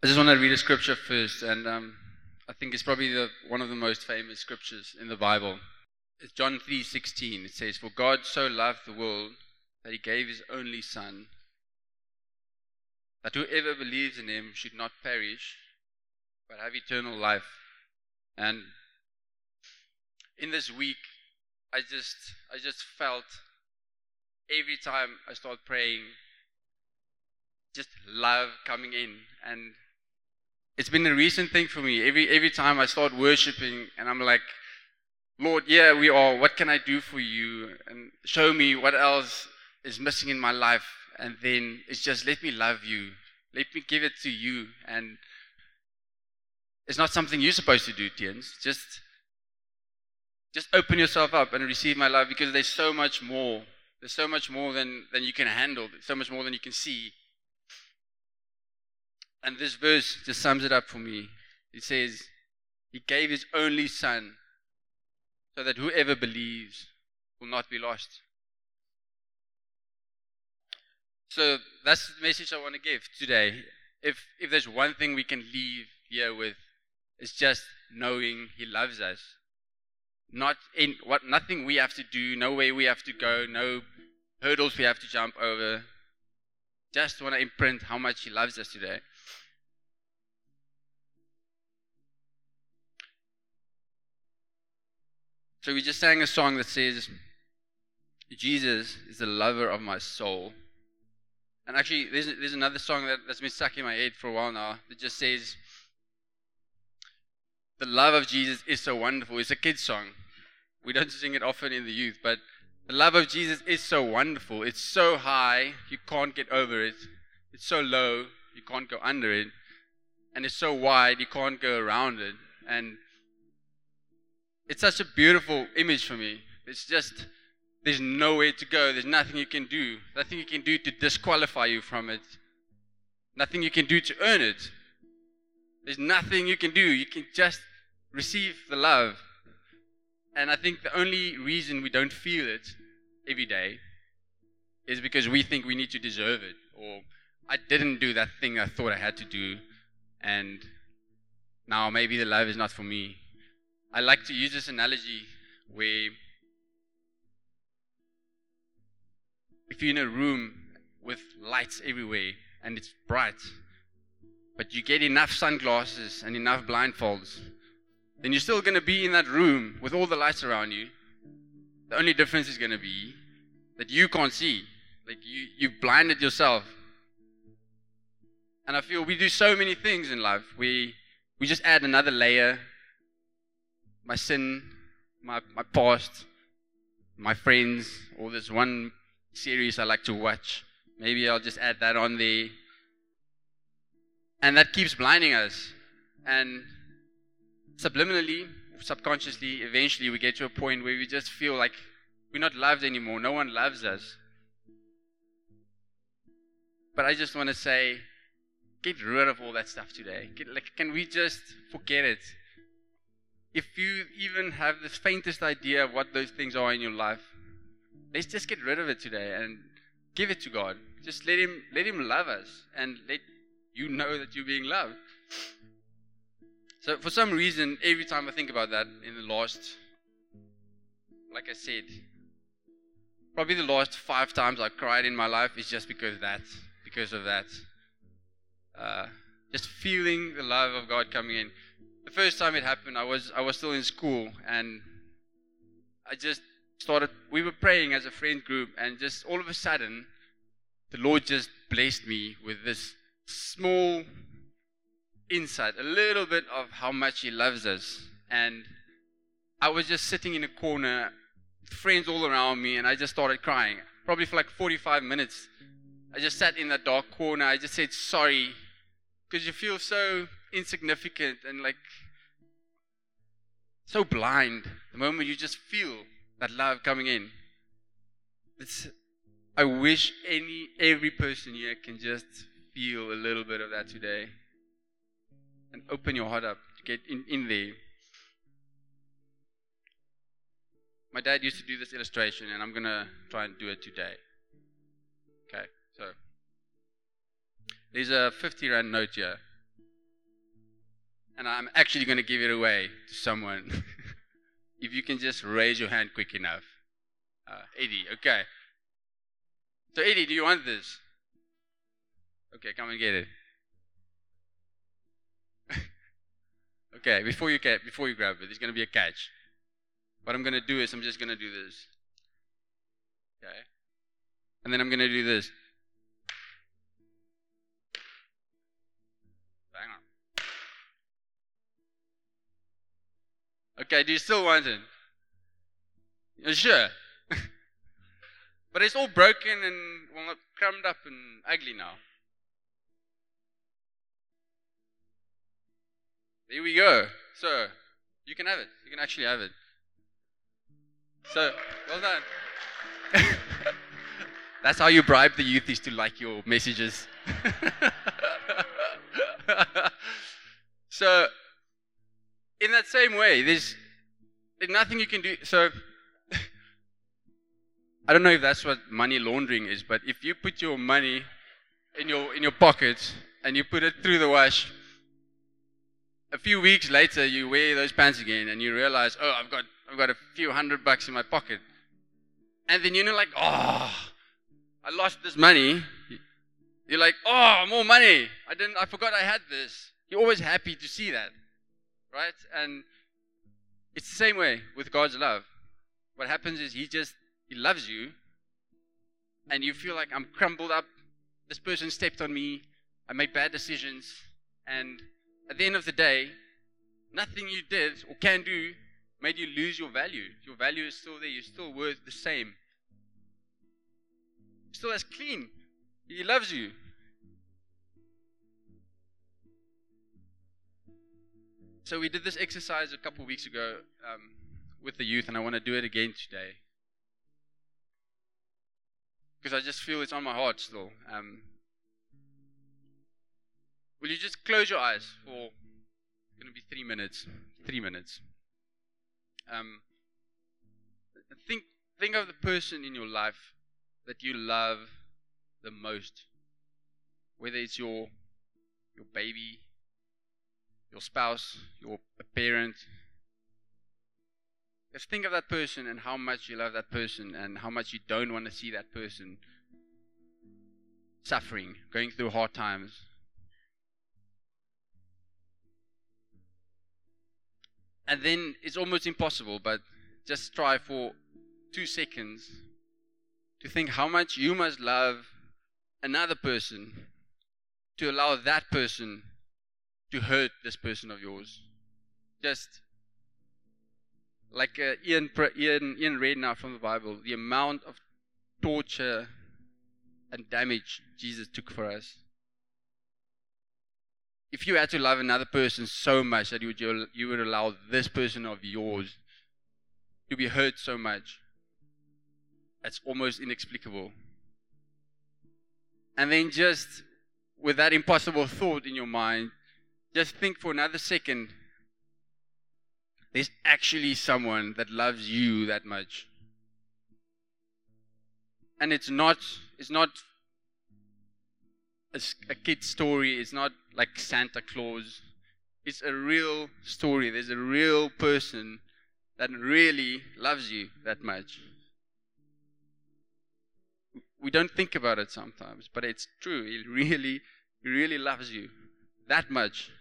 I just want to read a scripture first, and I think it's probably one of the most famous scriptures in the Bible. It's John 3:16. It says, "For God so loved the world that He gave His only Son, that whoever believes in Him should not perish, but have eternal life." And in this week, I just felt every time I start praying, just love coming in. And it's been a recent thing for me. Every time I start worshiping and I'm like, Lord, yeah, we are. What can I do for you? And show me what else is missing in my life. And then it's just, let me love you. Let me give it to you. And it's not something you're supposed to do, Tiens. Just open yourself up and receive my love, because there's so much more. There's so much more than you can handle. There's so much more than you can see. And this verse just sums it up for me. It says, He gave His only Son so that whoever believes will not be lost. So that's the message I want to give today. If there's one thing we can leave here with, it's just knowing He loves us. Nothing we have to do, no way we have to go, no hurdles we have to jump over. Just want to imprint how much He loves us today. So we just sang a song that says, Jesus is the lover of my soul. And actually, there's another song that's been stuck in my head for a while now that just says, the love of Jesus is so wonderful. It's a kid's song. We don't sing it often in the youth, but the love of Jesus is so wonderful. It's so high, you can't get over it. It's so low, you can't go under it. And it's so wide, you can't go around it. And it's such a beautiful image for me. It's just, there's nowhere to go. There's nothing you can do. Nothing you can do to disqualify you from it. Nothing you can do to earn it. There's nothing you can do. You can just receive the love. And I think the only reason we don't feel it every day is because we think we need to deserve it. Or I didn't do that thing I thought I had to do, and now maybe the love is not for me. I like to use this analogy where if you're in a room with lights everywhere and it's bright, but you get enough sunglasses and enough blindfolds, then you're still going to be in that room with all the lights around you. The only difference is going to be that you can't see. Like you've blinded yourself. And I feel we do so many things in life. We just add another layer. My sin, my past, my friends, or this one series I like to watch. Maybe I'll just add that on there. And that keeps blinding us. And subliminally, subconsciously, eventually we get to a point where we just feel like we're not loved anymore. No one loves us. But I just want to say, get rid of all that stuff today. Can we just forget it? If you even have the faintest idea of what those things are in your life, let's just get rid of it today and give it to God. Just let Him love us and let you know that you're being loved. So for some reason, every time I think about that in the last, like I said, probably the last 5 times I cried in my life is just because of that. Just feeling the love of God coming in. The first time it happened, I was still in school, and I just we were praying as a friend group, and just all of a sudden, the Lord just blessed me with this small insight, a little bit of how much He loves us. And I was just sitting in a corner, friends all around me, and I just started crying. Probably for like 45 minutes. I just sat in that dark corner. I just said sorry, because you feel so insignificant and like so blind the moment you just feel that love coming in. I wish every person here can just feel a little bit of that today. And open your heart up to get in there. My dad used to do this illustration, and I'm going to try and do it today. Okay, so there's a 50 rand note here. And I'm actually going to give it away to someone. If you can just raise your hand quick enough. Eddie, okay. So Eddie, do you want this? Okay, come and get it. Okay, before you grab it, there's going to be a catch. What I'm going to do is I'm just going to do this. Okay. And then I'm going to do this. Hang on. Okay, do you still want it? You're sure? But it's all broken and crumbed up and ugly now. Here we go. So, you can have it. You can actually have it. So, well done. That's how you bribe the youth, is to like your messages. So, in that same way, there's nothing you can do. So, I don't know if that's what money laundering is, but if you put your money in your pocket and you put it through the wash, a few weeks later you wear those pants again and you realize, oh, I've got a few $100 in my pocket, and then you're like, oh, I lost this money. You're like, oh, more money. I forgot I had this. You're always happy to see that, right? And it's the same way with God's love. What happens is He loves you, and you feel like, I'm crumbled up. This person stepped on me. I made bad decisions, and at the end of the day, nothing you did or can do made you lose your value. Your value is still there. You're still worth the same. You're still as clean. He loves you. So we did this exercise a couple of weeks ago with the youth, and I want to do it again today, because I just feel it's on my heart still. Will you just close your eyes for, it's going to be 3 minutes. 3 minutes. Think of the person in your life that you love the most. Whether it's your baby, your spouse, your parent. Just think of that person and how much you love that person and how much you don't want to see that person suffering, going through hard times. And then it's almost impossible, but just try for 2 seconds to think how much you must love another person to allow that person to hurt this person of yours. Just like Ian read now from the Bible, the amount of torture and damage Jesus took for us. If you had to love another person so much that you would allow this person of yours to be hurt so much, that's almost inexplicable. And then just with that impossible thought in your mind, just think for another second, there's actually someone that loves you that much. And it's not a kid's story. It's not like Santa Claus. It's a real story. There's a real person that really loves you that much. We don't think about it sometimes, but it's true. He really loves you that much.